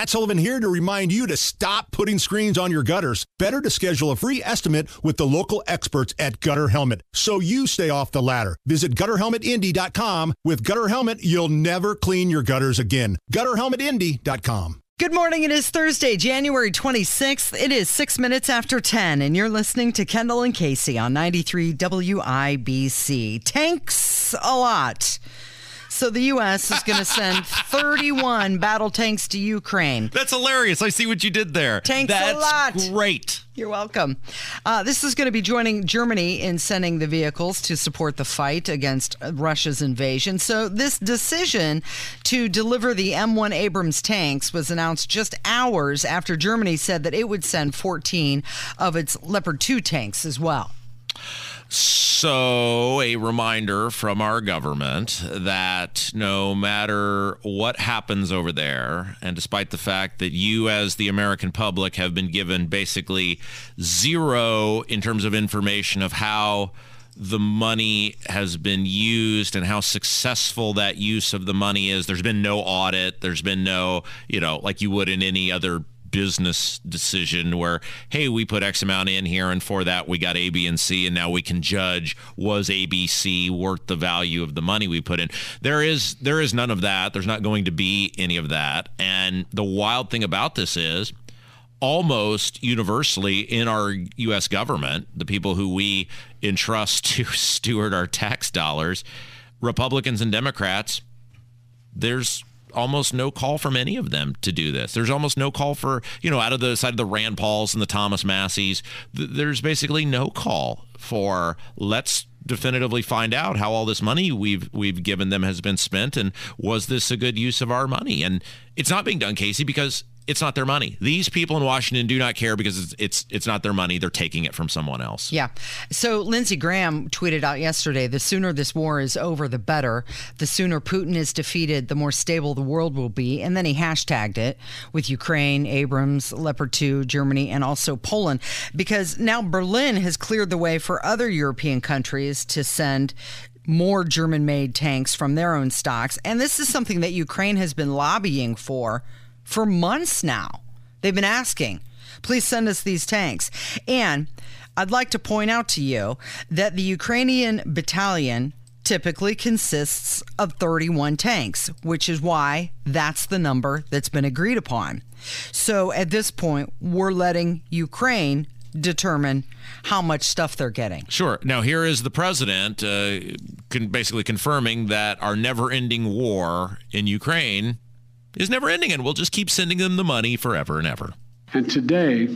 Matt Sullivan here to remind you to stop putting screens on your gutters. Better to schedule a free estimate with the local experts at Gutter Helmet so you stay off the ladder. Visit GutterHelmetIndy.com. With Gutter Helmet, you'll never clean your gutters again. GutterHelmetIndy.com. Good morning. It is Thursday, January 26th. It is 6 minutes after 10, and you're listening to Kendall and Casey on 93 WIBC. Tanks a lot. So the U.S. is going to send 31 battle tanks to Ukraine. That's hilarious. I see what you did there. Tanks That's a lot. Great. You're welcome. This is going to be joining Germany in sending the vehicles to support the fight against Russia's invasion. So this decision to deliver the M1 Abrams tanks was announced just hours after Germany said that it would send 14 of its Leopard 2 tanks as well. So, a reminder from our government that no matter what happens over there, and despite the fact that you as the American public have been given basically zero in terms of information of how the money has been used and how successful that use of the money is, there's been no audit, there's been no, like you would in any other business decision where, hey, we put X amount in here and for that we got A, B, and C, and now we can judge, was A, B, C worth the value of the money we put in? There is none of that. There's not going to be any of that. And the wild thing about this is almost universally in our U.S. government, the people who we entrust to steward our tax dollars, Republicans and Democrats, there's almost no call from any of them to do this. There's almost no call for, out of the side of the Rand Pauls and the Thomas Masseys, there's basically no call for let's definitively find out how all this money we've given them has been spent, and was this a good use of our money? And it's not being done, Casey, because it's not their money. These people in Washington do not care because it's not their money. They're taking it from someone else. Yeah. So Lindsey Graham tweeted out yesterday, the sooner this war is over, the better. The sooner Putin is defeated, the more stable the world will be. And then he hashtagged it with Ukraine, Abrams, Leopard 2, Germany, and also Poland, because now Berlin has cleared the way for other European countries to send more German-made tanks from their own stocks. And this is something that Ukraine has been lobbying for months now. They've been asking, please send us these tanks. And I'd like to point out to you that the Ukrainian battalion typically consists of 31 tanks, which is why that's the number that's been agreed upon. So at this point, we're letting Ukraine determine how much stuff they're getting. Sure. Now, here is the president basically confirming that our never-ending war in Ukraine is never ending, and we'll just keep sending them the money forever and ever. And today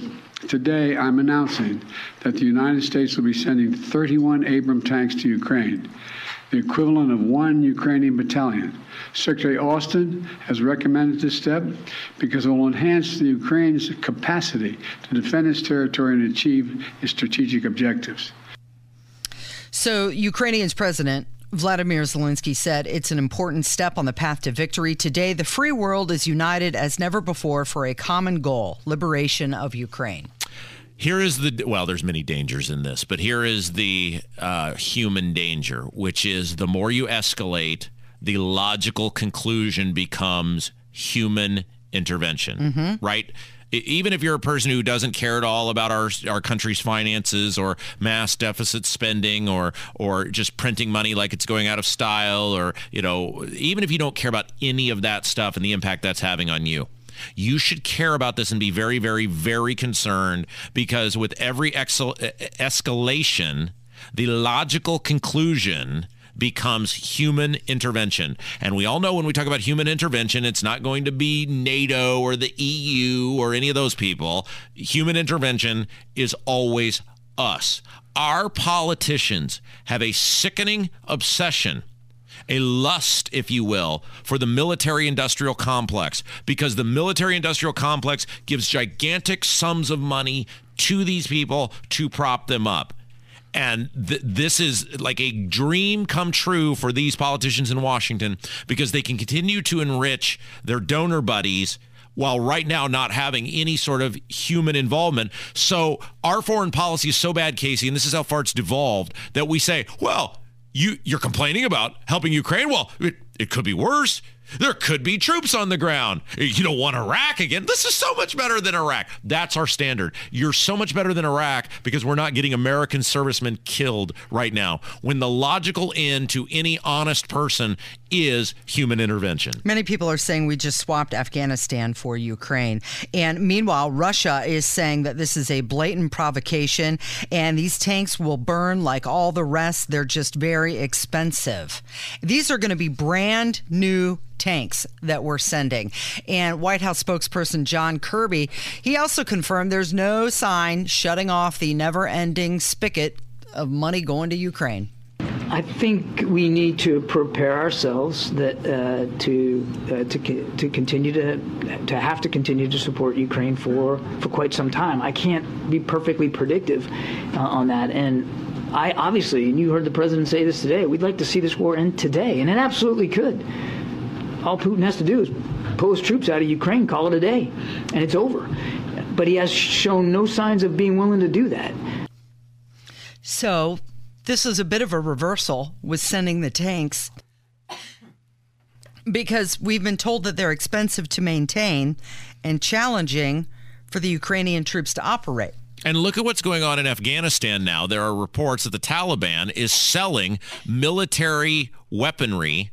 I'm announcing that the United States will be sending 31 Abrams tanks to Ukraine, the equivalent of one Ukrainian battalion. Secretary Austin has recommended this step because it will enhance the Ukraine's capacity to defend its territory and achieve its strategic objectives. So Ukrainian's president Vladimir Zelensky said it's an important step on the path to victory. Today, the free world is united as never before for a common goal, liberation of Ukraine. Here is there's many dangers in this, but here is the human danger, which is the more you escalate, the logical conclusion becomes human intervention, right? Even if you're a person who doesn't care at all about our country's finances or mass deficit spending or just printing money like it's going out of style, or, even if you don't care about any of that stuff and the impact that's having on you, you should care about this and be very, very, very concerned, because with every escalation, the logical conclusion becomes human intervention. And we all know when we talk about human intervention, it's not going to be NATO or the EU or any of those people. Human intervention is always us. Our politicians have a sickening obsession, a lust, if you will, for the military-industrial complex, because the military-industrial complex gives gigantic sums of money to these people to prop them up. And this is like a dream come true for these politicians in Washington, because they can continue to enrich their donor buddies while right now not having any sort of human involvement. So our foreign policy is so bad, Casey, and this is how far it's devolved, that we say, well, you're complaining about helping Ukraine? Well, it could be worse. There could be troops on the ground. You don't want Iraq again. This is so much better than Iraq. That's our standard. You're so much better than Iraq because we're not getting American servicemen killed right now, when the logical end to any honest person is human intervention. Many people are saying we just swapped Afghanistan for Ukraine. And meanwhile, Russia is saying that this is a blatant provocation and these tanks will burn like all the rest. They're just very expensive. These are going to be brand new tanks that we're sending. And White House spokesperson John Kirby, he also confirmed there's no sign shutting off the never-ending spigot of money going to Ukraine. I think we need to prepare ourselves that to continue to have to continue to support Ukraine for quite some time. I can't be perfectly predictive on that, and I obviously, and you heard the president say this today, we'd like to see this war end today, and it absolutely could. All Putin has to do is pull his troops out of Ukraine, call it a day, and it's over. But he has shown no signs of being willing to do that. So this is a bit of a reversal with sending the tanks, because we've been told that they're expensive to maintain and challenging for the Ukrainian troops to operate. And look at what's going on in Afghanistan now. There are reports that the Taliban is selling military weapons,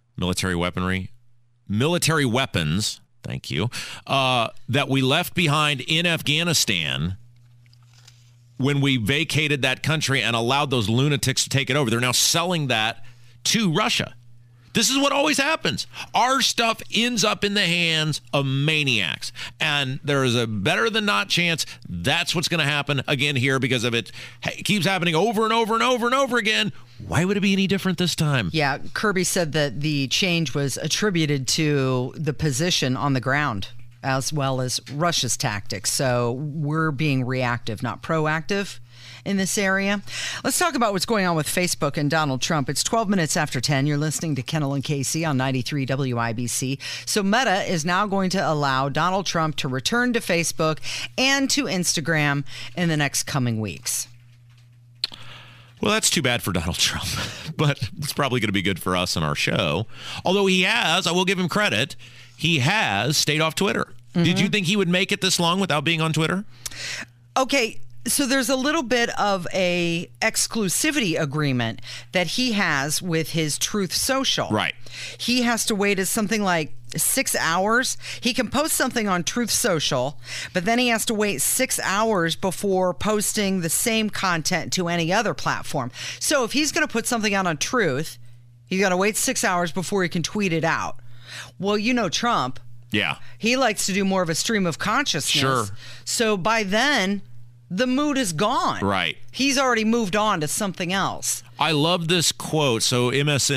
thank you, that we left behind in Afghanistan when we vacated that country and allowed those lunatics to take it over. They're now selling that to Russia. This is what always happens. Our stuff ends up in the hands of maniacs. And there is a better than not chance that's what's going to happen again here, because if it keeps happening over and over and over and over again, why would it be any different this time? Yeah, Kirby said that the change was attributed to the position on the ground as well as Russia's tactics. So we're being reactive, not proactive in this area. Let's talk about what's going on with Facebook and Donald Trump. It's 12 minutes after 10. You're listening to Kendall and Casey on 93 WIBC. So Meta is now going to allow Donald Trump to return to Facebook and to Instagram in the next coming weeks. Well, that's too bad for Donald Trump, but it's probably going to be good for us and our show. Although he has, I will give him credit, he has stayed off Twitter. Mm-hmm. Did you think he would make it this long without being on Twitter? Okay, so there's a little bit of a exclusivity agreement that he has with his Truth Social. Right. He has to wait something like 6 hours. He can post something on Truth Social, but then he has to wait 6 hours before posting the same content to any other platform. So if he's going to put something out on Truth, he's got to wait 6 hours before he can tweet it out. Well, you know Trump. Yeah. He likes to do more of a stream of consciousness. Sure. So by then, the mood is gone. Right. He's already moved on to something else. I love this quote. So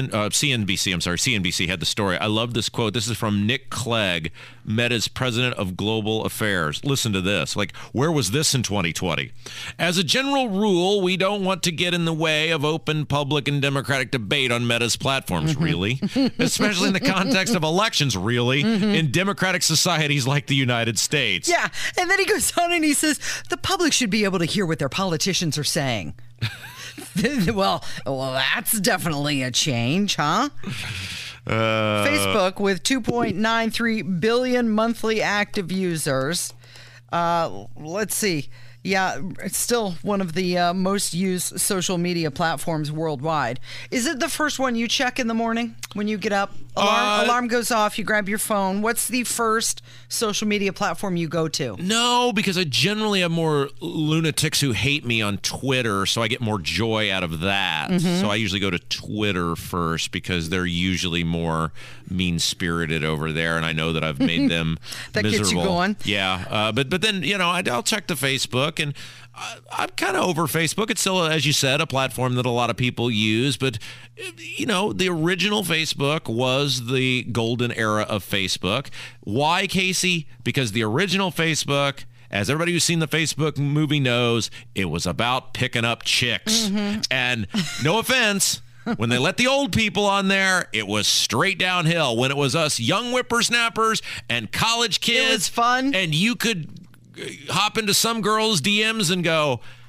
CNBC had the story. I love this quote. This is from Nick Clegg, Meta's president of global affairs. Listen to this. Like, where was this in 2020? As a general rule, we don't want to get in the way of open, public, and democratic debate on Meta's platforms, really. Especially in the context of elections, really. In democratic societies like the United States. Yeah. And then he goes on and he says, the public should be able to hear what their politicians are saying. Well, that's definitely a change, huh? Facebook with 2.93 billion monthly active users. Let's see. Yeah, it's still one of the most used social media platforms worldwide. Is it the first one you check in the morning when you get up? Alarm goes off, you grab your phone. What's the first social media platform you go to? No, because I generally have more lunatics who hate me on Twitter, so I get more joy out of that. Mm-hmm. So I usually go to Twitter first because they're usually more mean-spirited over there, and I know that I've made them that miserable. Gets you going. Yeah, but then, you know, I'll check the Facebook, and I'm kind of over Facebook. It's still, as you said, a platform that a lot of people use. But, you know, the original Facebook was the golden era of Facebook. Why, Casey? Because the original Facebook, as everybody who's seen the Facebook movie knows, it was about picking up chicks. Mm-hmm. And no offense, when they let the old people on there, it was straight downhill. When it was us young whippersnappers and college kids. It was fun. And you could hop into some girl's DMs and go,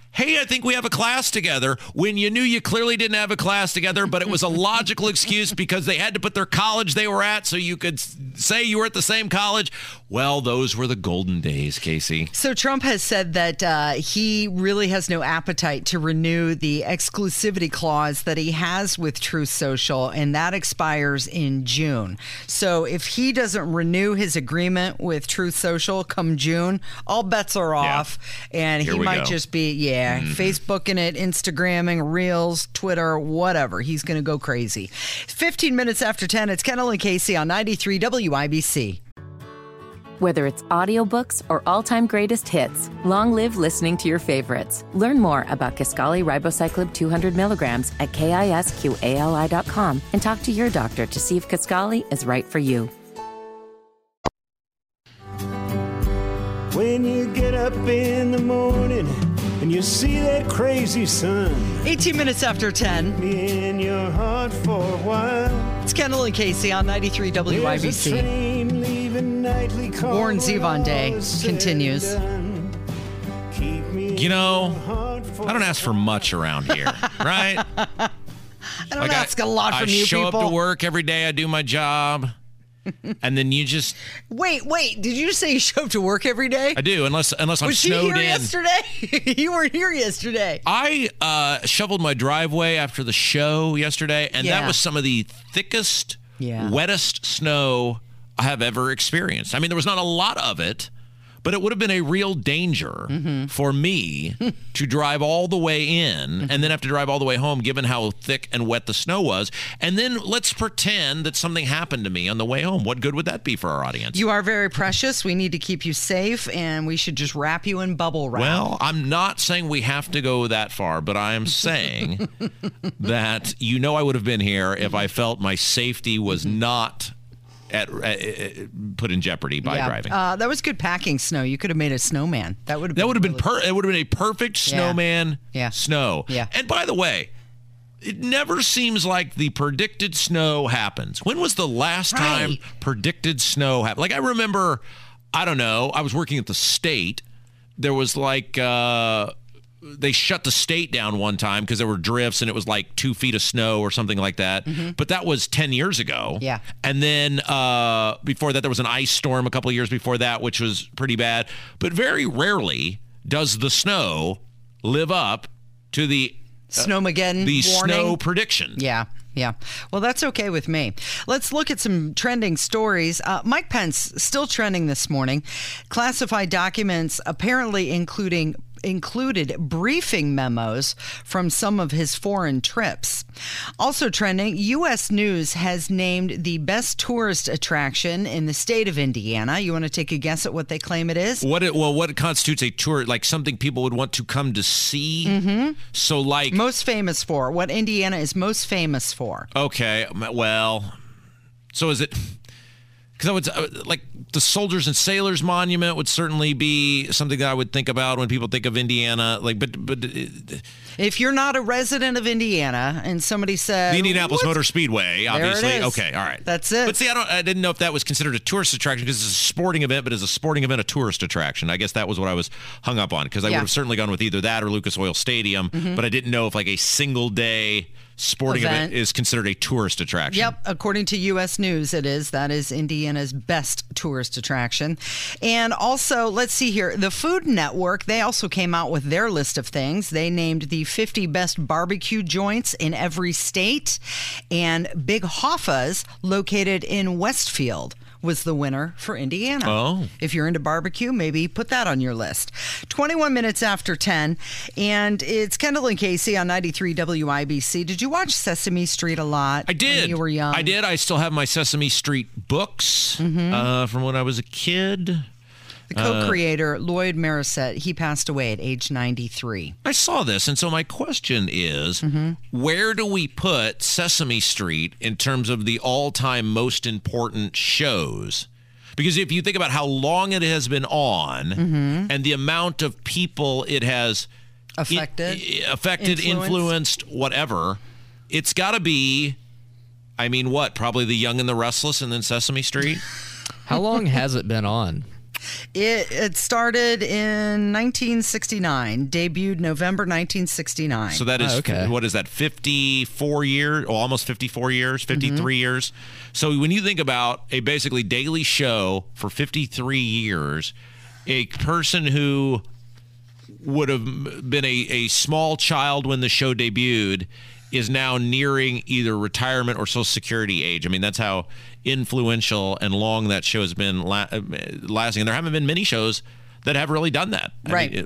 hey, I think we have a class together, when you knew you clearly didn't have a class together, but it was a logical excuse because they had to put their college they were at so you could say you were at the same college. Well, those were the golden days, Casey. So Trump has said that he really has no appetite to renew the exclusivity clause that he has with Truth Social, and that expires in June. So if he doesn't renew his agreement with Truth Social come June, all bets are off, and he might just be, Facebooking it, Instagramming, Reels, Twitter, whatever. He's going to go crazy. 15 minutes after 10, it's Kendall and Casey on 93 WIBC. Whether it's audiobooks or all-time greatest hits, long live listening to your favorites. Learn more about Kisqali Ribociclib 200 milligrams at KISQALI.com and talk to your doctor to see if Kisqali is right for you. When you get up in the morning and you see that crazy sun, 18 minutes after 10. Me in your heart for a while. It's Kendall and Casey on 93 WIBC. Warren Zevon Day continues. You know, I don't ask for much around here, right? I don't ask a lot from you people. I show up to work every day. I do my job. And then you just... Wait. Did you say you show up to work every day? I do, unless I'm snowed in. Was she here yesterday? You weren't here yesterday. I shoveled my driveway after the show yesterday, and that was some of the thickest, wettest snow I have ever experienced. I mean, there was not a lot of it, but it would have been a real danger for me to drive all the way in and then have to drive all the way home, given how thick and wet the snow was. And then let's pretend that something happened to me on the way home. What good would that be for our audience? You are very precious. We need to keep you safe, and we should just wrap you in bubble wrap. Well, I'm not saying we have to go that far, but I am saying that I would have been here if I felt my safety was not put in jeopardy by driving. That was good packing snow. You could have made a snowman. It would have been a perfect snowman snow. Yeah. And by the way, it never seems like the predicted snow happens. When was the last time predicted snow happened? Like, I remember, I don't know, I was working at the state. There was like they shut the state down one time because there were drifts and it was like 2 feet of snow or something like that. But that was 10 years ago. Yeah. And then before that, there was an ice storm a couple of years before that, which was pretty bad. But very rarely does the snow live up to the Snowmageddon warning. Snow prediction. Yeah. Well, that's okay with me. Let's look at some trending stories. Mike Pence still trending this morning. Classified documents apparently included briefing memos from some of his foreign trips. Also trending, U.S. News has named the best tourist attraction in the state of Indiana. You want to take a guess at what they claim it is? What constitutes a tour? Like something people would want to come to see? So like... Most famous for. What Indiana is most famous for. Okay, well, so is it... Because I would like the Soldiers and Sailors Monument would certainly be something that I would think about when people think of Indiana. Like, but if you're not a resident of Indiana and somebody said the Indianapolis Motor Speedway, obviously, there it is. Okay, all right, that's it. But see, I didn't know if that was considered a tourist attraction because it's a sporting event, but is a sporting event a tourist attraction? I guess that was what I was hung up on because I would have certainly gone with either that or Lucas Oil Stadium, but I didn't know if like a single day sporting event is considered a tourist attraction. Yep, according to U.S. News, it is. That is Indiana's best tourist attraction. And also, let's see here, the Food Network, they also came out with their list of things. They named the 50 best barbecue joints in every state, and Big Hoffa's, located in Westfield, was the winner for Indiana. Oh. If you're into barbecue, maybe put that on your list. 21 minutes after 10, and it's Kendall and Casey on 93 WIBC. Did you watch Sesame Street a lot? I did. When you were young? I did. I still have my Sesame Street books from when I was a kid. The co-creator, Lloyd Morrisett, he passed away at age 93. I saw this, and so my question is, where do we put Sesame Street in terms of the all-time most important shows? Because if you think about how long it has been on and the amount of people it has influenced, whatever, it's got to be, probably The Young and the Restless and then Sesame Street? How long has it been on? It started in 1969, debuted November 1969. So that is, what is that, 54 years, almost 54 years, 53 years? So when you think about a basically daily show for 53 years, a person who would have been a small child when the show debuted is now nearing either retirement or Social Security age. I mean, that's how influential and long that show has been lasting. And there haven't been many shows that have really done that. Right.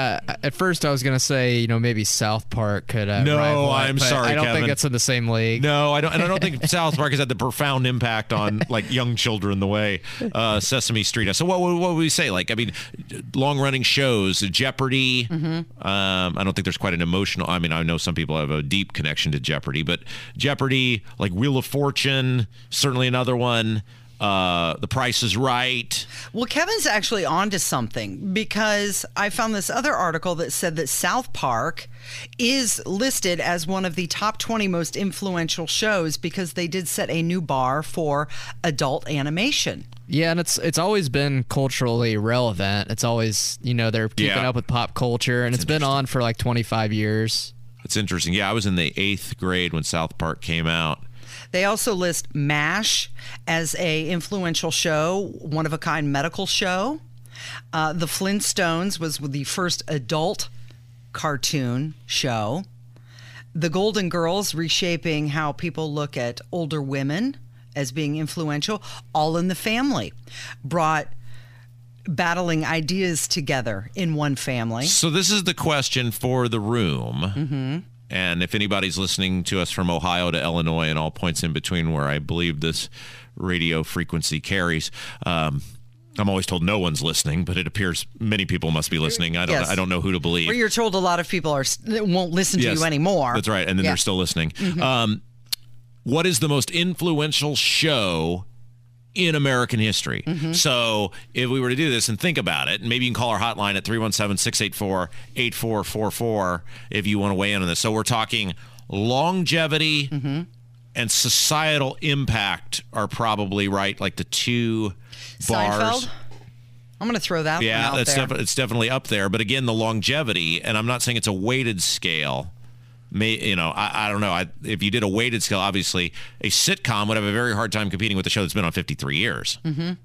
At first I was going to say, maybe South Park could No, rival it, I'm but sorry, I don't Kevin. think it's in the same league. No, I don't. And I don't think South Park has had the profound impact on like young children the way Sesame Street has. So what would we say? Like, I mean, long-running shows, Jeopardy. I don't think there's quite an emotional. I mean, I know some people have a deep connection to Jeopardy, but Jeopardy, like Wheel of Fortune, certainly another one. The Price is Right. Well, Kevin's actually onto something, because I found this other article that said that South Park is listed as one of the top 20 most influential shows because they did set a new bar for adult animation. Yeah, and it's always been culturally relevant. It's always, they're keeping up with pop culture, and it's been on for like 25 years. It's interesting. Yeah, I was in the 8th grade when South Park came out. They also list MASH as a influential show, one-of-a-kind medical show. The Flintstones was the first adult cartoon show. The Golden Girls, reshaping how people look at older women as being influential. All in the Family brought battling ideas together in one family. So this is the question for the room. And if anybody's listening to us from Ohio to Illinois and all points in between where I believe this radio frequency carries, I'm always told no one's listening, but it appears many people must be listening. I don't know who to believe. Or you're told a lot of people won't listen to you anymore. That's right, and then they're still listening. What is the most influential show in American history? So if we were to do this and think about it, and maybe you can call our hotline at 317-684-8444 if you want to weigh in on this. So we're talking longevity and societal impact are probably like the two bars. Seinfeld? I'm going to throw that one out there. It's definitely up there. But again, the longevity, and I'm not saying it's a weighted scale. I don't know. If you did a weighted scale, obviously a sitcom would have a very hard time competing with a show that's been on 53 years.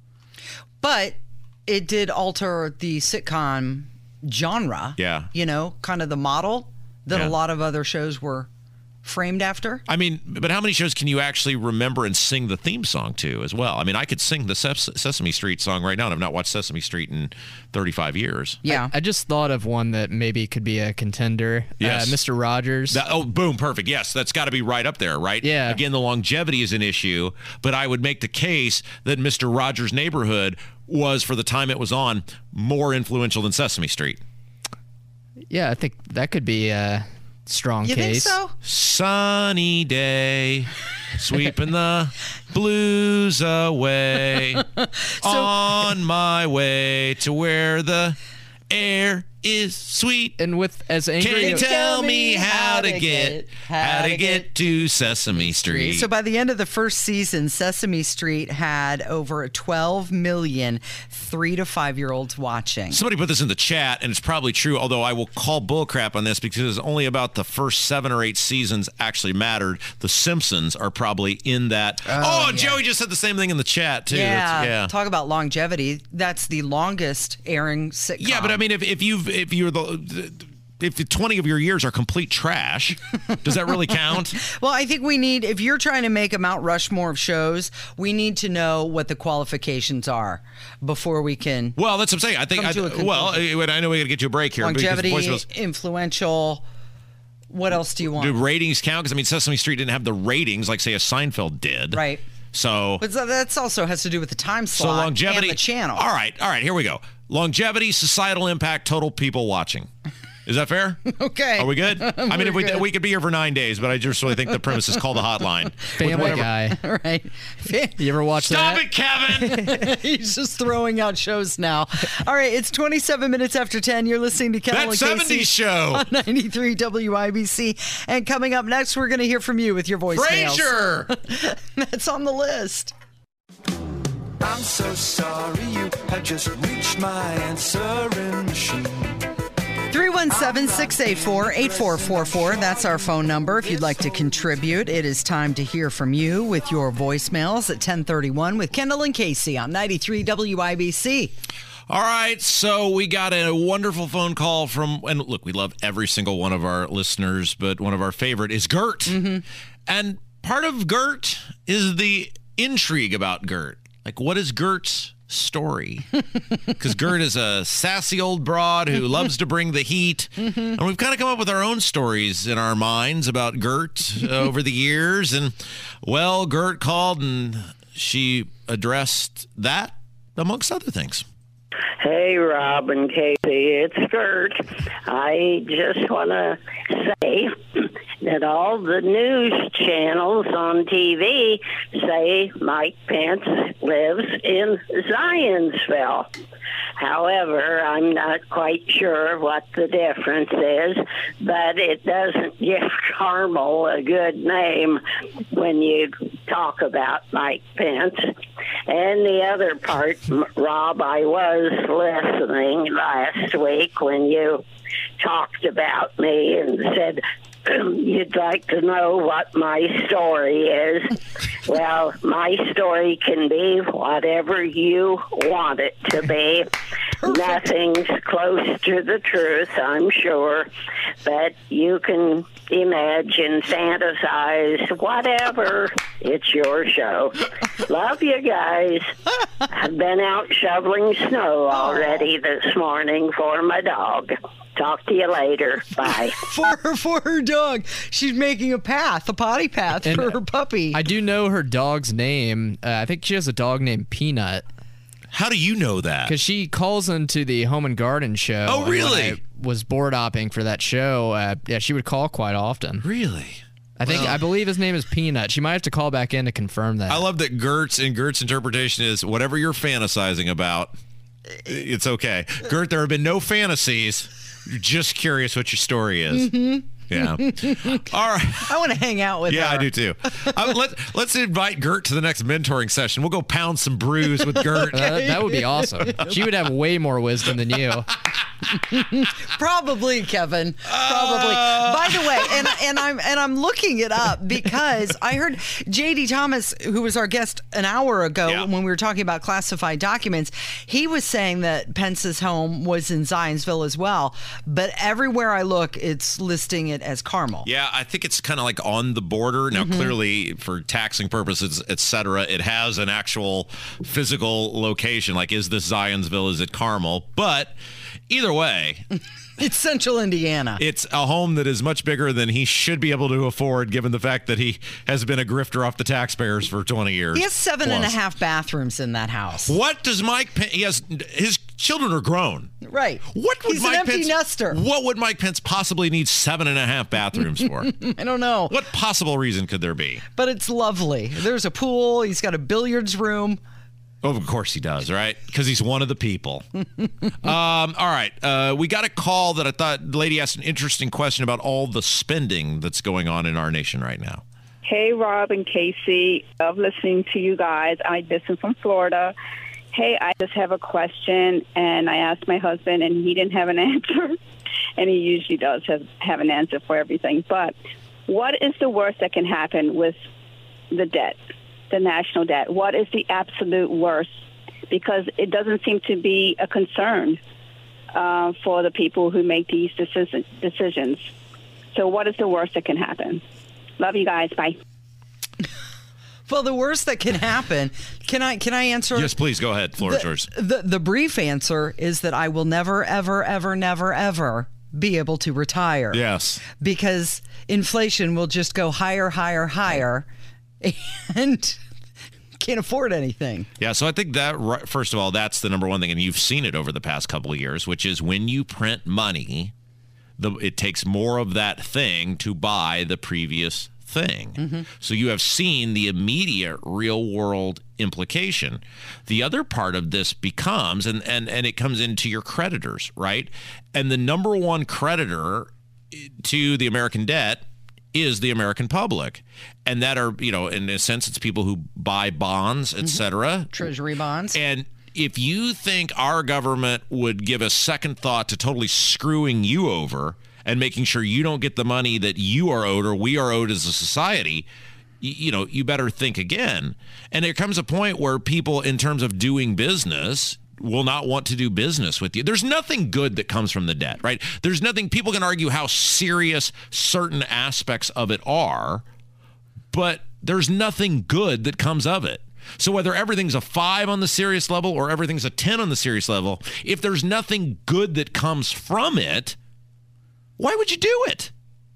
But it did alter the sitcom genre. Yeah. Kind of the model that a lot of other shows were framed after. I mean, but how many shows can you actually remember and sing the theme song to as well? I mean, I could sing the Sesame Street song right now, and I've not watched Sesame Street in 35 years. Yeah. I just thought of one that maybe could be a contender. Yes. Mr. Rogers. Boom, perfect. Yes, that's got to be right up there, right? Yeah. Again, the longevity is an issue, but I would make the case that Mr. Rogers' Neighborhood was, for the time it was on, more influential than Sesame Street. Yeah, I think that could be a strong You case. think so? Sunny day, sweeping the blues away. On my way to where the air is sweet. And with as angry Can you tell me how to get to Sesame Street? So by the end of the first season, Sesame Street had over 12 million 3 to 5 year olds watching. Somebody put this in the chat, and it's probably true, although I will call bullcrap on this because only about the first 7 or 8 seasons actually mattered. The Simpsons are probably in that. Joey just said the same thing in the chat, too. Yeah, talk about longevity. That's the longest airing sitcom. Yeah, but I mean, if 20 of your years are complete trash, does that really count? Well, I think if you're trying to make a Mount Rushmore of shows, we need to know what the qualifications are before we can. Well, that's what I'm saying. I think. I know we got to get you a break here. Longevity, influential. What else do you want? Do ratings count? Because I mean, Sesame Street didn't have the ratings like, say, a Seinfeld did. Right. So. But that also has to do with the time slot. So longevity. And the channel. All right. Here we go. Longevity, societal impact, total people watching. Is that fair? Okay. Are we good? I mean, if we could be here for 9 days, but I just really think the premise is call the hotline. Family Guy. All right. You ever watch that? Stop it, Kevin! He's just throwing out shows now. All right, it's 27 minutes after 10. You're listening to Kevin That and Casey 70s show on 93 WIBC. And coming up next, we're going to hear from you with your voicemails. Frasier! That's on the list. I'm so sorry you had just reached my answering machine. 317-684-8444. That's our phone number. If you'd like to contribute, it is time to hear from you with your voicemails at 1031 with Kendall and Casey on 93 WIBC. All right, so we got a wonderful phone call from, and look, we love every single one of our listeners, but one of our favorite is Gert. Mm-hmm. And part of Gert is the intrigue about Gert. Like, what is Gert's story? Because Gert is a sassy old broad who loves to bring the heat. Mm-hmm. And we've kind of come up with our own stories in our minds about Gert over the years. And, well, Gert called and she addressed that, amongst other things. Hey, Rob and Casey, it's Gert. I just want to say that all the news channels on TV say Mike Pence lives in Zionsville. However, I'm not quite sure what the difference is, but it doesn't give Carmel a good name when you talk about Mike Pence. And the other part, Rob, I was listening last week when you talked about me and said you'd like to know what my story is. Well, my story can be whatever you want it to be. Nothing's close to the truth, I'm sure, but you can imagine, fantasize, whatever. It's your show. Love you guys. I've been out shoveling snow already this morning for my dog. Talk to you later. Bye. For her dog. She's making a potty path for her puppy. I do know her dog's name. I think she has a dog named Peanut. How do you know that? Because she calls into the Home and Garden show. Oh, really? When I was board hopping for that show. Yeah, she would call quite often. Really? I believe his name is Peanut. She might have to call back in to confirm that. I love that Gert's interpretation is whatever you're fantasizing about, it's okay. Gert, there have been no fantasies. You're just curious what your story is. Mm-hmm. Yeah. All right. I want to hang out with her. Yeah, I do too. Let's invite Gert to the next mentoring session. We'll go pound some brews with Gert. That would be awesome. She would have way more wisdom than you. Probably, Kevin. Probably. By the way, and I'm looking it up because I heard J.D. Thomas, who was our guest an hour ago when we were talking about classified documents, he was saying that Pence's home was in Zionsville as well. But everywhere I look, it's listing it as Carmel. Yeah, I think it's kind of like on the border. Now, clearly, for taxing purposes, et cetera, it has an actual physical location. Like, is this Zionsville? Is it Carmel? But either way, it's central Indiana. It's a home that is much bigger than he should be able to afford, given the fact that he has been a grifter off the taxpayers for 20 years. He has 7.5 bathrooms in that house. What does Mike Pence... His children are grown. Right. He's an empty nester. What would Mike Pence possibly need 7.5 bathrooms for? I don't know. What possible reason could there be? But it's lovely. There's a pool. He's got a billiards room. Oh, of course he does, right? Because he's one of the people. All right. We got a call that I thought the lady asked an interesting question about all the spending that's going on in our nation right now. Hey, Rob and Casey. Love listening to you guys. I listen from Florida. Hey, I just have a question, and I asked my husband, and he didn't have an answer. And he usually does have an answer for everything. But what is the worst that can happen with the debt? The national debt? What is the absolute worst? Because it doesn't seem to be a concern for the people who make these decisions. So what is the worst that can happen? Love you guys. Bye. Well, the worst that can happen, can I answer? Yes, please, go ahead. Floor is yours. The brief answer is that I will never, ever, ever, never, ever be able to retire. Yes. Because inflation will just go higher, higher, higher, and can't afford anything. Yeah, so I think that, first of all, that's the number one thing, and you've seen it over the past couple of years, which is when you print money, it takes more of that thing to buy the previous thing. Mm-hmm. So you have seen the immediate real-world implication. The other part of this becomes, and it comes into your creditors, right? And the number one creditor to the American debt is the American public. And that are, in a sense, it's people who buy bonds, et cetera. Treasury bonds. And if you think our government would give a second thought to totally screwing you over and making sure you don't get the money that you are owed or we are owed as a society, you better think again. And there comes a point where people, in terms of doing business, will not want to do business with you. There's nothing good that comes from the debt, right? There's nothing. People can argue how serious certain aspects of it are, but there's nothing good that comes of it. So whether everything's a 5 on the serious level or everything's a 10 on the serious level, if there's nothing good that comes from it, why would you do it?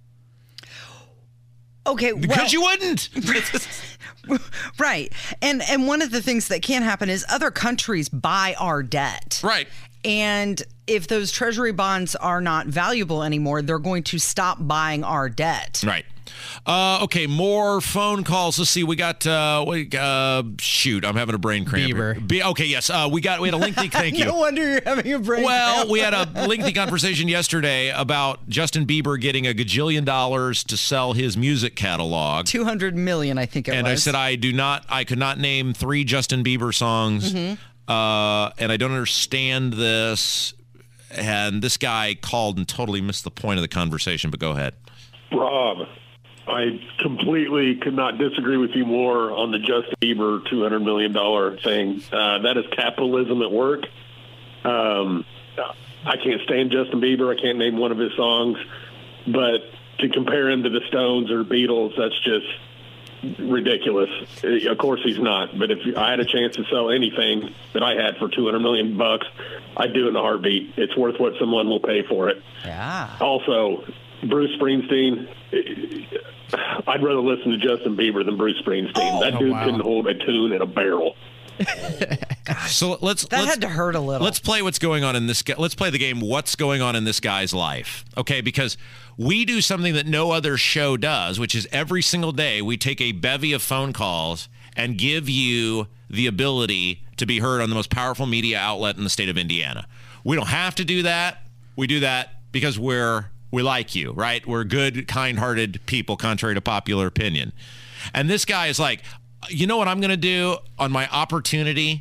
Okay, because you wouldn't. Right. And one of the things that can happen is other countries buy our debt. Right. And if those treasury bonds are not valuable anymore, they're going to stop buying our debt. Right. Okay, more phone calls. Let's see. We got shoot, I'm having a brain cramp. Bieber. Okay, yes. We had a lengthy thank you. No wonder you're having a brain cramp. We had a lengthy conversation yesterday about Justin Bieber getting $1 gajillion to sell his music catalog. 200 million, I think it was. And I said I could not name 3 Justin Bieber songs. And I don't understand this. And this guy called and totally missed the point of the conversation, but go ahead. Rob, I completely could not disagree with you more on the Justin Bieber $200 million thing. That is capitalism at work. I can't stand Justin Bieber. I can't name one of his songs. But to compare him to the Stones or Beatles, that's just ridiculous. Of course he's not. But if I had a chance to sell anything that I had for $200 million, I'd do it in a heartbeat. It's worth what someone will pay for it. Yeah. Also, Bruce Springsteen, I'd rather listen to Justin Bieber than Bruce Springsteen. That dude couldn't hold a tune in a barrel. So let's had to hurt a little. Let's play what's going on in this. Let's play the game. What's going on in this guy's life? Okay, because we do something that no other show does, which is every single day we take a bevy of phone calls and give you the ability to be heard on the most powerful media outlet in the state of Indiana. We don't have to do that. We do that because we like you, right? We're good, kind-hearted people, contrary to popular opinion. And this guy is like, you know what I'm going to do on my opportunity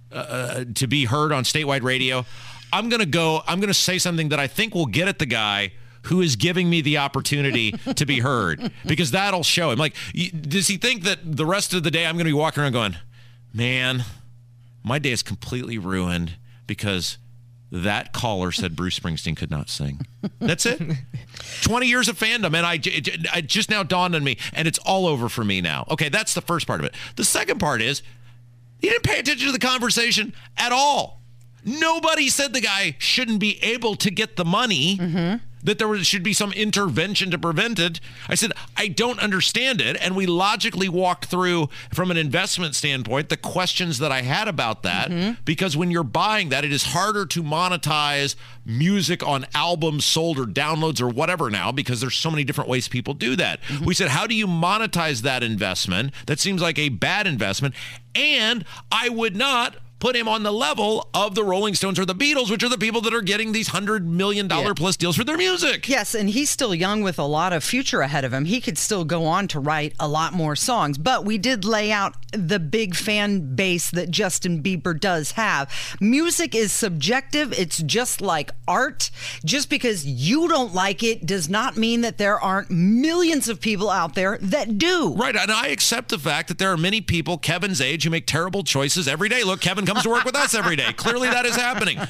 to be heard on statewide radio? I'm going to say something that I think will get at the guy who is giving me the opportunity to be heard, because that'll show him. Like, does he think that the rest of the day I'm going to be walking around going, man, my day is completely ruined because that caller said Bruce Springsteen could not sing. That's it. 20 years of fandom, and it just now dawned on me, and it's all over for me now. Okay, that's the first part of it. The second part is he didn't pay attention to the conversation at all. Nobody said the guy shouldn't be able to get the money, that there should be some intervention to prevent it. I said, I don't understand it. And we logically walked through, from an investment standpoint, the questions that I had about that, because when you're buying that, it is harder to monetize music on albums sold or downloads or whatever now, because there's so many different ways people do that. We said, how do you monetize that investment? That seems like a bad investment. And I would not put him on the level of the Rolling Stones or the Beatles, which are the people that are getting these $100 million plus deals for their music. Yes, and he's still young with a lot of future ahead of him. He could still go on to write a lot more songs, but we did lay out the big fan base that Justin Bieber does have. Music is subjective. It's just like art. Just because you don't like it does not mean that there aren't millions of people out there that do. Right, and I accept the fact that there are many people Kevin's age who make terrible choices every day. Look, Kevin comes to work with us every day. Clearly that is happening.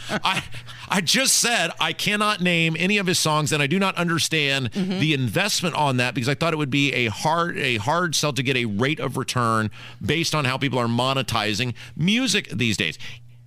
I just said I cannot name any of his songs, and I do not understand the investment on that, because I thought it would be a hard sell to get a rate of return based on how people are monetizing music these days.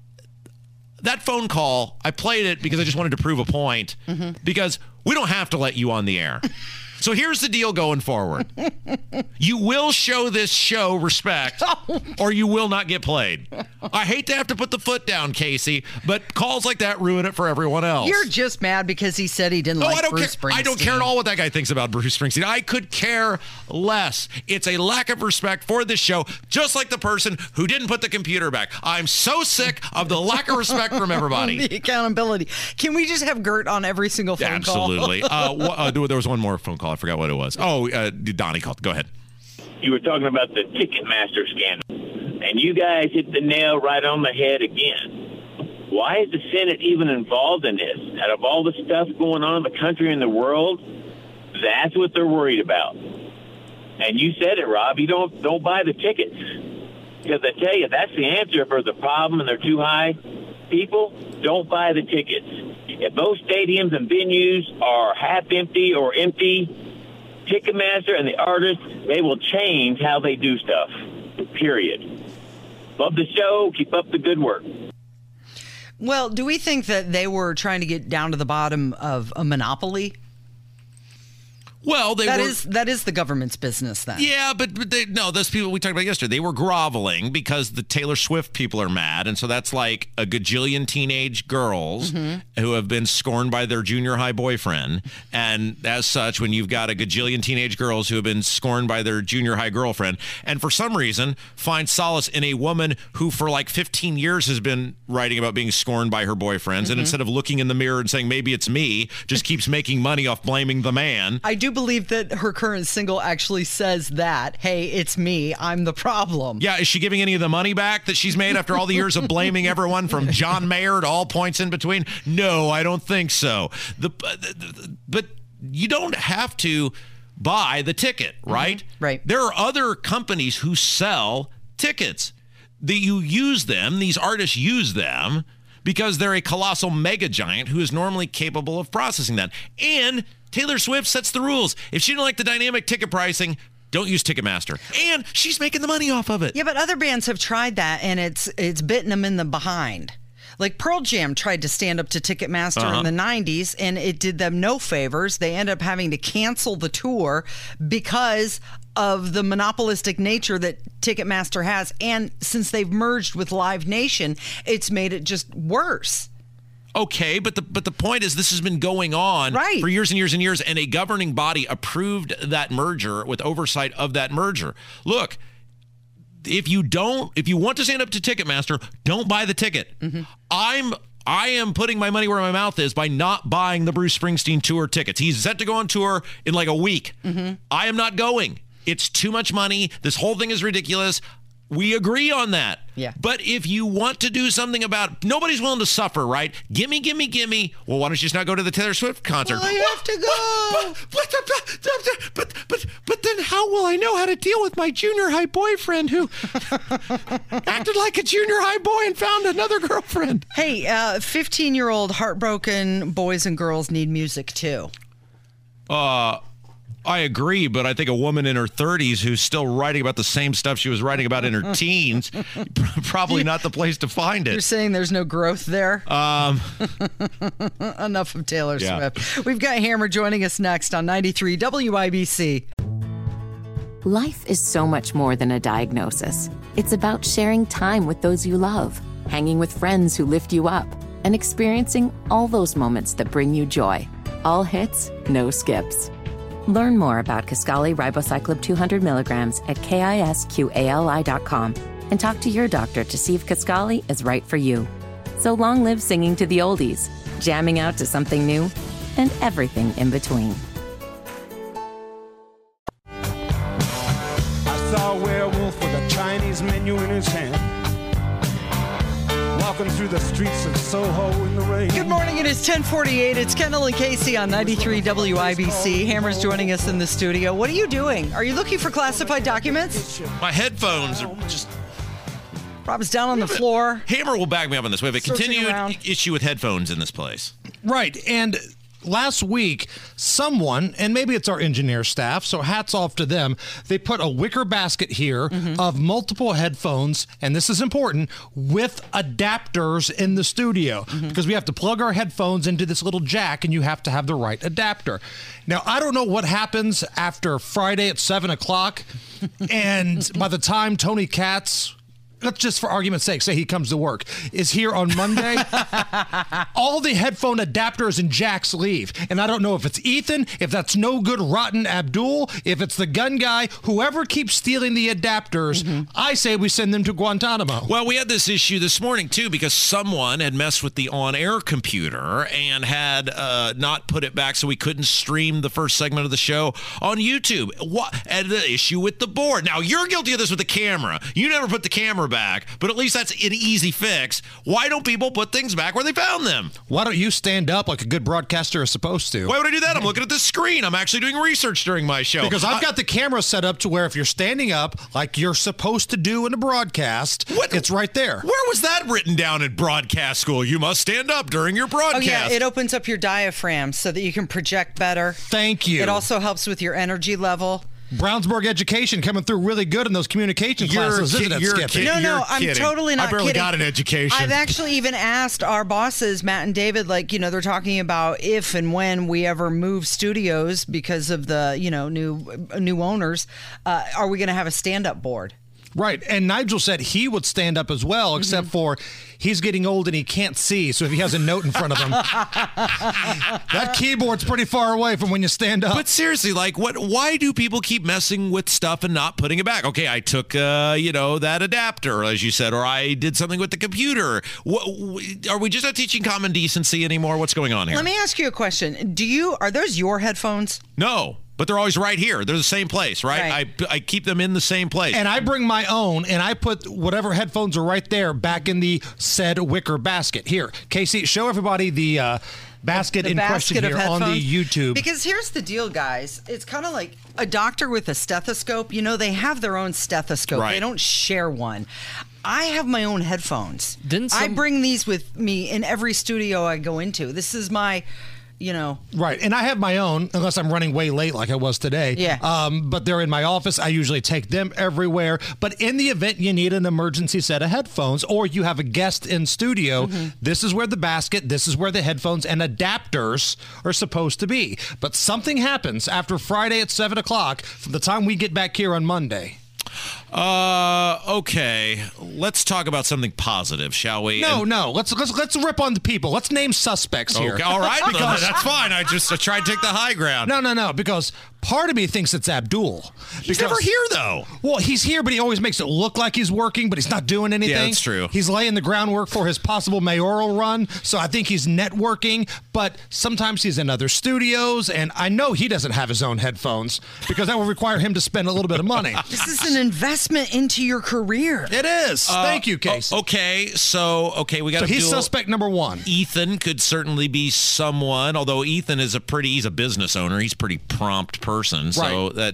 That phone call, I played it because I just wanted to prove a point, because we don't have to let you on the air. So here's the deal going forward. You will show this show respect, or you will not get played. I hate to have to put the foot down, Casey, but calls like that ruin it for everyone else. You're just mad because he said he didn't like Bruce Springsteen. I don't care at all what that guy thinks about Bruce Springsteen. I could care less. It's a lack of respect for this show, just like the person who didn't put the computer back. I'm so sick of the lack of respect from everybody. The accountability. Can we just have Gert on every single phone call? Absolutely. There was one more phone call. call. I forgot what it was. Oh, Donnie called. Go ahead. You were talking about the Ticketmaster scandal, and you guys hit the nail right on the head again. Why is the Senate even involved in this? Out of all the stuff going on in the country and the world, that's what they're worried about. And you said it, Rob. You don't buy the tickets. Because I tell you, that's the answer for the problem, and they're too high. People, don't buy the tickets. If those stadiums and venues are half empty or empty, Ticketmaster and the artists, they will change how they do stuff, period. Love the show. Keep up the good work. Well, do we think that they were trying to get down to the bottom of a monopoly? Well, that is the government's business then. Yeah, but those people we talked about yesterday, they were groveling because the Taylor Swift people are mad. And so that's like a gajillion teenage girls who have been scorned by their junior high boyfriend. And as such, when you've got a gajillion teenage girls who have been scorned by their junior high girlfriend, and for some reason find solace in a woman who for like 15 years has been writing about being scorned by her boyfriends, and instead of looking in the mirror and saying, maybe it's me, just keeps making money off blaming the man. I do believe that her current single actually says that, hey, it's me, I'm the problem. Yeah, is she giving any of the money back that she's made after all the years of blaming everyone from John Mayer to all points in between? No, I don't think so. But you don't have to buy the ticket, right? Right. There are other companies who sell tickets. You use them, these artists use them because they're a colossal mega giant who is normally capable of processing that. And Taylor Swift sets the rules. If she didn't like the dynamic ticket pricing, don't use Ticketmaster. And she's making the money off of it. Yeah, but other bands have tried that, and it's bitten them in the behind. Like Pearl Jam tried to stand up to Ticketmaster in the 90s, and it did them no favors. They ended up having to cancel the tour because of the monopolistic nature that Ticketmaster has. And since they've merged with Live Nation, it's made it just worse. Okay, but the point is this has been going on for years and years and years, and a governing body approved that merger with oversight of that merger. Look, if you want to stand up to Ticketmaster, don't buy the ticket. I am putting my money where my mouth is by not buying the Bruce Springsteen tour tickets. He's set to go on tour in like a week. I am not going. It's too much money. This whole thing is ridiculous. We agree on that. Yeah. But if you want to do something about it, nobody's willing to suffer, right? Gimme. Well, why don't you just not go to the Taylor Swift concert? Well, I have to go. But then how will I know how to deal with my junior high boyfriend who acted like a junior high boy and found another girlfriend? Hey, 15-year-old heartbroken boys and girls need music too. I agree, but I think a woman in her 30s who's still writing about the same stuff she was writing about in her teens, probably not the place to find it. You're saying there's no growth there? Enough of Taylor Swift. We've got Hammer joining us next on 93 WIBC. Life is so much more than a diagnosis. It's about sharing time with those you love, hanging with friends who lift you up, and experiencing all those moments that bring you joy. All hits, no skips. Learn more about Kisqali Ribociclib 200 milligrams at KISQALI.com and talk to your doctor to see if Kisqali is right for you. So long live singing to the oldies, jamming out to something new, and everything in between. I saw a werewolf with a Chinese menu in his hand, walking through the streets of Soho in the rain. Good morning, it is 10:48. It's Kendall and Casey on 93 WIBC. Hammer's joining us in the studio. What are you doing? Are you looking for classified documents? My headphones are just... Rob's down on the floor. Hammer will back me up on this. We have a continued issue with headphones in this place. Right, and last week, someone, and maybe it's our engineer staff, so hats off to them, they put a wicker basket here of multiple headphones, and this is important, with adapters in the studio, because we have to plug our headphones into this little jack, and you have to have the right adapter. Now, I don't know what happens after Friday at 7 o'clock, and by the time Tony Katz let's just for argument's sake, say he comes to work, is here on Monday, all the headphone adapters and jacks leave. And I don't know if it's Ethan, if that's no good rotten Abdul, if it's the gun guy, whoever keeps stealing the adapters, I say we send them to Guantanamo. Well, we had this issue this morning, too, because someone had messed with the on-air computer and had not put it back so we couldn't stream the first segment of the show on YouTube. And the issue with the board. Now, you're guilty of this with the camera. You never put the camera back, but at least that's an easy fix. Why don't people put things back where they found them? Why don't you stand up like a good broadcaster is supposed to? Why would I do that? I'm looking at the screen. I'm actually doing research during my show. Because I've got the camera set up to where if you're standing up like you're supposed to do in a broadcast, it's right there. Where was that written down in broadcast school? You must stand up during your broadcast. Oh, yeah. It opens up your diaphragm so that you can project better. Thank you. It also helps with your energy level. Brownsburg education coming through really good in those communication classes, isn't it, Skippy? No, I'm totally not I barely kidding. got an education. I've actually even asked our bosses, Matt and David, they're talking about if and when we ever move studios because of the, new owners, are we going to have a stand-up board? Right, and Nigel said he would stand up as well, except for he's getting old and he can't see, so if he has a note in front of him, that keyboard's pretty far away from when you stand up. But seriously, why do people keep messing with stuff and not putting it back? Okay, I took, that adapter, as you said, or I did something with the computer. Are we just not teaching common decency anymore? What's going on here? Let me ask you a question. Are those your headphones? No. But they're always right here. They're the same place, right? I keep them in the same place. And I bring my own, and I put whatever headphones are right there back in the said wicker basket. Here, Casey, show everybody the basket in question here on the YouTube. Because here's the deal, guys. It's kind of like a doctor with a stethoscope. They have their own stethoscope. Right. They don't share one. I have my own headphones. I bring these with me in every studio I go into. This is my... Right. And I have my own, unless I'm running way late like I was today. Yeah. But they're in my office. I usually take them everywhere. But in the event you need an emergency set of headphones or you have a guest in studio, this is where the basket, this is where the headphones and adapters are supposed to be. But something happens after Friday at 7 o'clock from the time we get back here on Monday. Okay. Let's talk about something positive, shall we? No. Let's rip on the people. Let's name suspects here. Okay, all right. That's fine. I tried to take the high ground. No. Because part of me thinks it's Abdul. He's never here, though. Well, he's here, but he always makes it look like he's working, but he's not doing anything. Yeah, that's true. He's laying the groundwork for his possible mayoral run, so I think he's networking, but sometimes he's in other studios, and I know he doesn't have his own headphones because that will require him to spend a little bit of money. This is an investment into your career. It is. Thank you, Casey. We got So he's suspect number one. Ethan could certainly be someone, although Ethan is he's a business owner. He's a pretty prompt person. So that,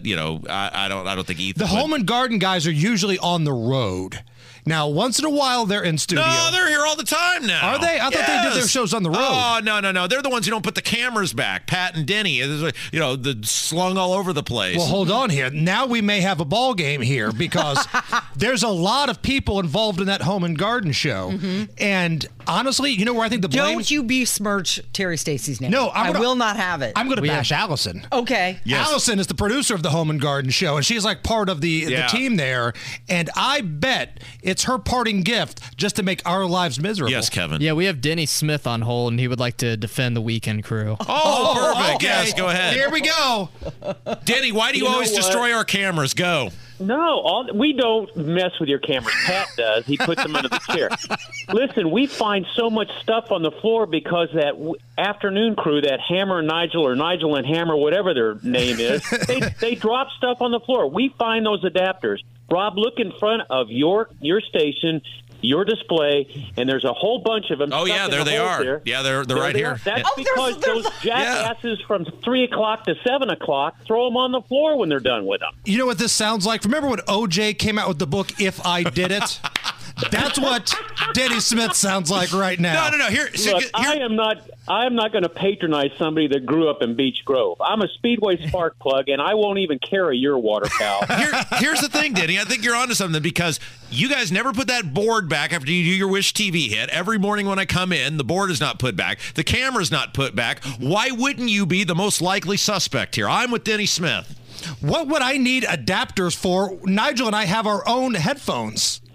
I don't think Ethan. The home and garden guys are usually on the road. Now, once in a while, they're in studio. No, they're here all the time now. Are they? I thought they did their shows on the road. Oh, no. They're the ones who don't put the cameras back. Pat and Denny, the slung all over the place. Well, hold on here. Now we may have a ball game here because there's a lot of people involved in that home and garden show. And honestly, you know where I think the blame... Don't you besmirch Terry Stacy's name. No, I will not have it. I'm going to bash Allison. Okay. Yes. Allison is the producer of the home and garden show, and she's like part of the team there. And I bet it's her parting gift just to make our lives miserable. Yes, Kevin. Yeah, we have Denny Smith on hold, and he would like to defend the Weekend Crew. Oh, perfect. Okay. Yes, go ahead. Here we go. Denny, why do you always destroy our cameras? Go. No, we don't mess with your cameras. Pat does. He puts them under the chair. Listen, we find so much stuff on the floor because that afternoon crew, that Hammer and Nigel, or Nigel and Hammer, whatever their name is, they drop stuff on the floor. We find those adapters. Rob, look in front of your station, your display, and there's a whole bunch of them. Oh, yeah, there they are. There. Yeah, they're right here. That's because those jackasses from 3 o'clock to 7 o'clock throw them on the floor when they're done with them. You know what this sounds like? Remember when OJ came out with the book, If I Did It? That's what Denny Smith sounds like right now. No. Look, I am not going to patronize somebody that grew up in Beech Grove. I'm a Speedway spark plug, and I won't even carry your water, pal. Here's the thing, Denny. I think you're onto something because you guys never put that board back after you do your Wish TV hit. Every morning when I come in, the board is not put back. The camera's not put back. Why wouldn't you be the most likely suspect here? I'm with Denny Smith. What would I need adapters for? Nigel and I have our own headphones.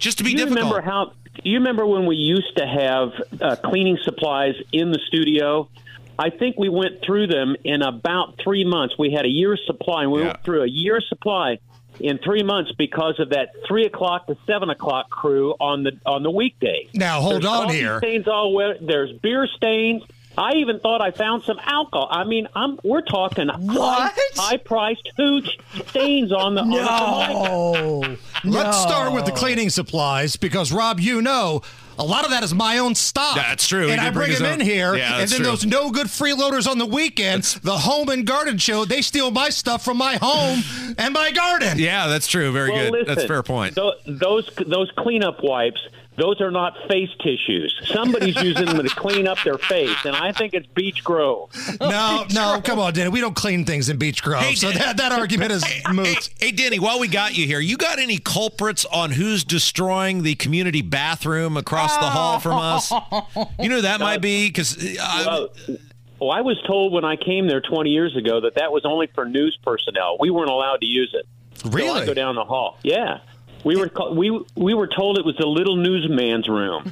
just to be difficult. You remember when we used to have cleaning supplies in the studio? I think we went through them in about 3 months. We had a year's supply, and we went through a year's supply in 3 months because of that 3 o'clock to 7 o'clock crew on the weekday. Now hold on here. Stains there's beer stains. I even thought I found some alcohol. I mean, we're talking high-priced hooch stains on the Formica. Let's start with the cleaning supplies because, Rob, a lot of that is my own stuff. That's true. And I bring them in here, and then those no-good freeloaders on the weekend, the Home and Garden Show, they steal my stuff from my home and my garden. Yeah, that's true. Very good. Listen, that's a fair point. Those cleanup wipes, those are not face tissues. Somebody's using them to clean up their face, and I think it's Beach Grove. No, come on, Denny. We don't clean things in Beach Grove, so that argument is moot. Hey, Denny, while we got you here, you got any culprits on who's destroying the community bathroom across the hall from us? You know who that might be? Because I was told when I came there 20 years ago that was only for news personnel. We weren't allowed to use it. Really? So I go down the hall. Yeah. We were told it was the little newsman's room.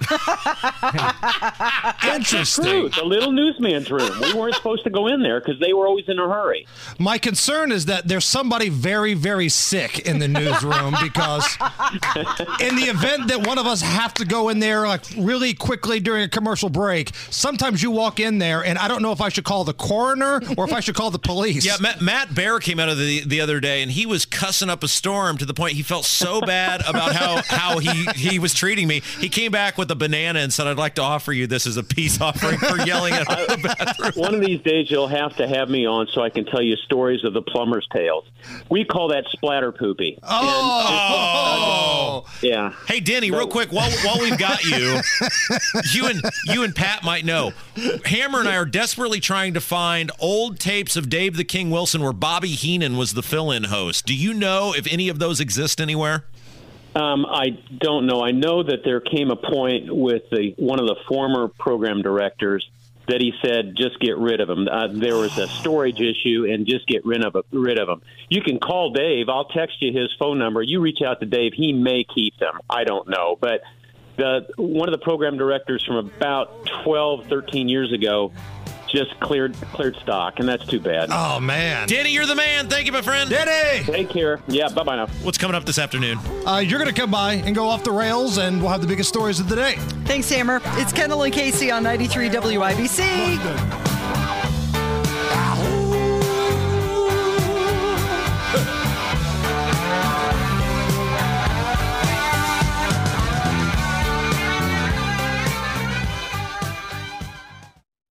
Interesting. The little newsman's room. We weren't supposed to go in there because they were always in a hurry. My concern is that there's somebody very, very sick in the newsroom because in the event that one of us have to go in there like really quickly during a commercial break, sometimes you walk in there and I don't know if I should call the coroner or if I should call the police. Yeah, Matt Bear came out of the other day and he was cussing up a storm to the point he felt so bad about how he was treating me. He came back with a banana and said, "I'd like to offer you this as a peace offering for yelling at the bathroom." One of these days you'll have to have me on so I can tell you stories of the plumber's tales. We call that splatter poopy. Yeah. Hey, Denny, real quick, while we've got you, you and Pat might know. Hammer and I are desperately trying to find old tapes of Dave the King Wilson where Bobby Heenan was the fill-in host. Do you know if any of those exist anywhere? I don't know. I know that there came a point with one of the former program directors that he said, just get rid of him. There was a storage issue and just get rid of him. You can call Dave. I'll text you his phone number. You reach out to Dave. He may keep them. I don't know. But one of the program directors from about 12, 13 years ago just cleared stock, and that's too bad. Oh, man. Denny, you're the man. Thank you, my friend. Denny! Take care. Yeah, bye-bye now. What's coming up this afternoon? You're going to come by and go off the rails, and we'll have the biggest stories of the day. Thanks, Hammer. It's Kendall and Casey on 93 WIBC.